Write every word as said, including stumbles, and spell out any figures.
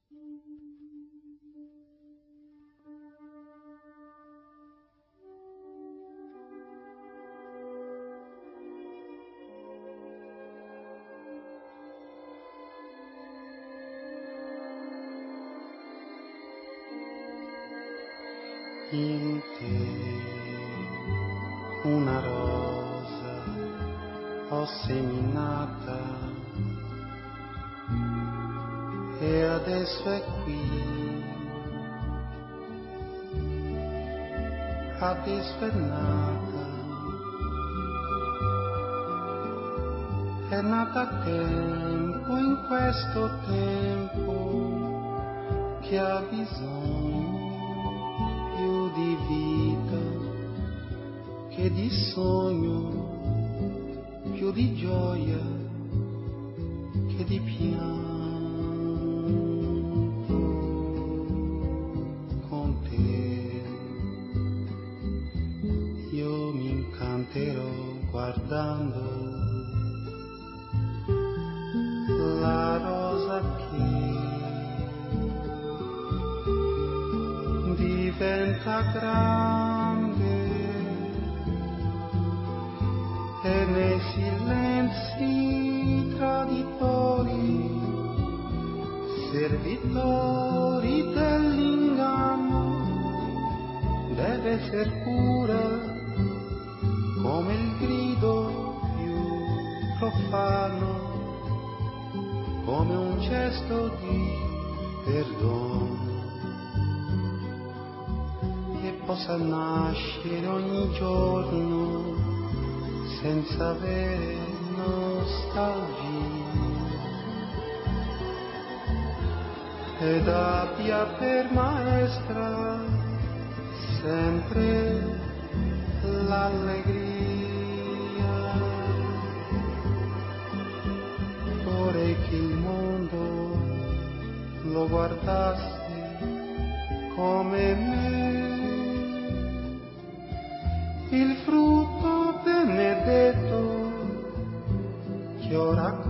In te una rosa ho seminata e adesso è qui, adesso è nata, è nata a tempo, in questo tempo che ha bisogno più di vita che di sogno, più di gioia che di pianto. Con te io mi incanterò guardando la rosa che diventa grande e nei silenzi traditori, servitori dell'inganno, deve essere pura come il grido più profano, come un gesto di perdono, possa nascere ogni giorno senza avere nostalgia ed abbia per maestra sempre l'allegria. Vorrei che il mondo lo guardasse come me, il frutto benedetto che ora